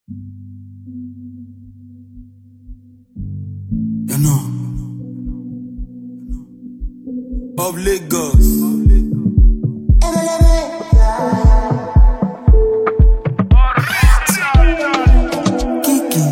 You know, of Lagos. Kiki.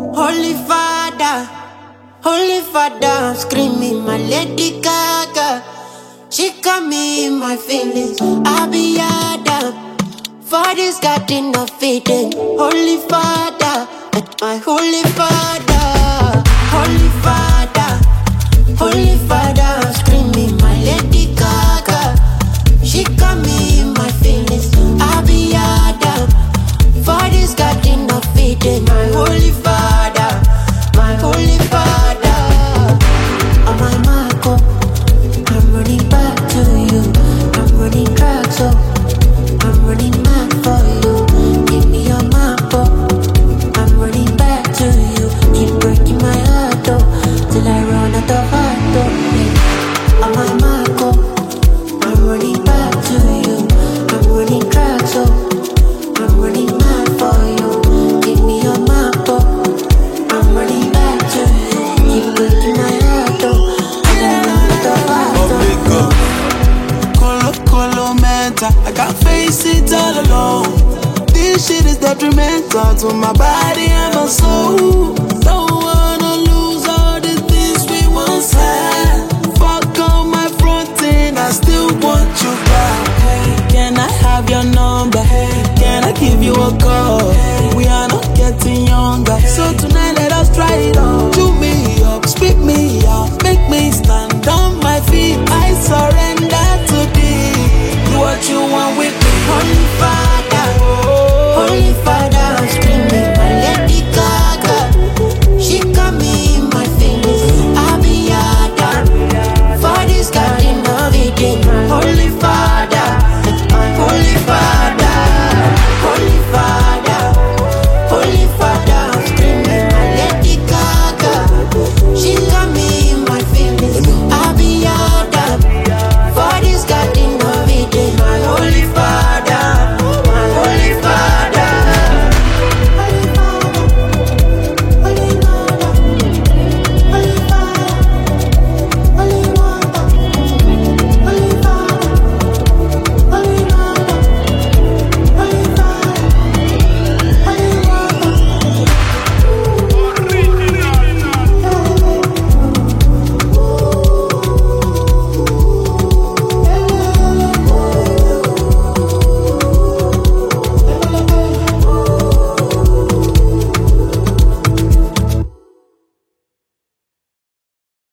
Holy Father, I'm screaming my Lady Gaga. She got me in my feelings. I be Adam. Father's got enough feeding. Holy Father, my Holy Father, Holy Father, Holy Father, I'm screaming my Lady Gaga. She got me in my feelings. I be Adam. Father's got enough feeding. My Holy Father, my Holy Father. On my Marco, I'm running back to you. I'm running back, so I'm running back for you. Give me your marco. I'm running back to you. Keep breaking my heart, though, till I run out of heart, though. Yeah. On my Marco, I'm running back to you. I'm running back, so I'm running back for you. Give me your marco. I'm running back to you. Keep breaking my heart, though, till I run out of heart, Of though. Lagos. Colo mental, I can't face it all alone. This shit is detrimental to my body and my soul. Don't wanna lose all the things we once had. Fuck on my front end, I still want you back. Hey, can I have your number? Hey, can I give you a call?